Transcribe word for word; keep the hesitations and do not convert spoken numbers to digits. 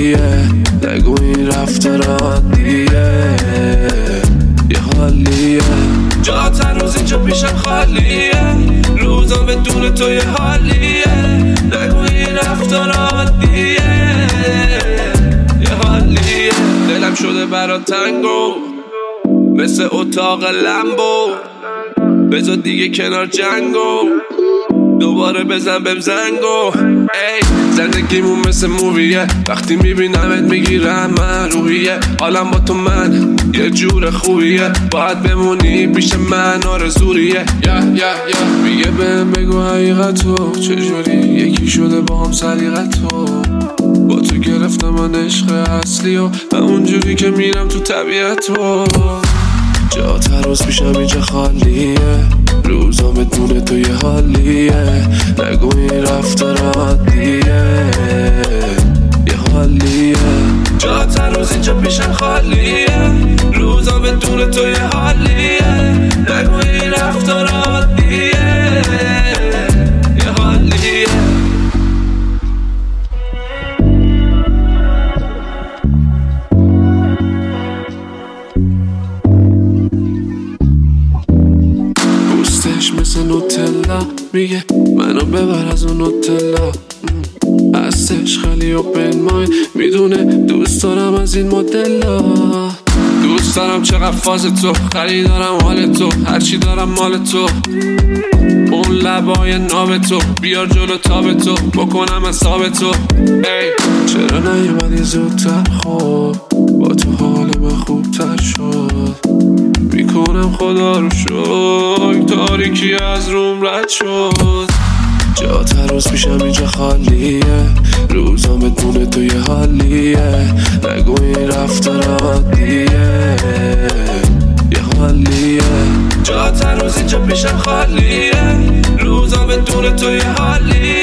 حالیه، نگو این رفتار عادیه، یه حالیه. جات هر روز اینجا پیشم خالیه، روزا بدون تو یه حالیه، نگو این رفتار عادیه، یه حالیه. دلم شده برات تنگو مثل اتاق لمبو، بذار دیگه کنار جنگو، دوباره بزن بهم زنگو. ای زندگیمون مثل موویه، وقتی میبینمت میگیرم من روحیه، حالم با تو من یه جور خوبیه، باید بمونی پیش من آرزوریه. یا یا یا میگه بهم بگو حقیقتو، چجوری یکی شده با هم سلیقتو، با تو گرفتم من عشق اصلی و همونجوری که میرم تو طبیعتو. جات هر روز پیشم اینجا خالیه، روزام بدون تو یه حالیه، نگو این رفتار عادیه، یه حالیه. جات هر روز اینجا پیشم خالیه، روزام بدون تو یه حالیه، نگو این رفتار عادیه، یه حالیه. مثل نوتلا میگه منو ببر از اون نوتلا، هستش خیلی اوپن مایند، میدونه دوست دارم از این مدلا، دوست دارم چقدر فاز تو، خریدارم حال تو، هرچی دارم مال تو، اون لبای ناب تو، بیار جلو تاب تو، بکنم حساب تو. ای چرا نیومدی زودتر، خب با تو حال من خوبتر شد، میکنم خدا رو شکر تاریکی از روم رد شد. جات هر روز پیشم اینجا خالیه، روزام بدون تو یه حالیه، نگو این رفتار عادیه، یه حالیه. جات هر روز اینجا پیشم خالیه، روزام بدون تو یه حالیه،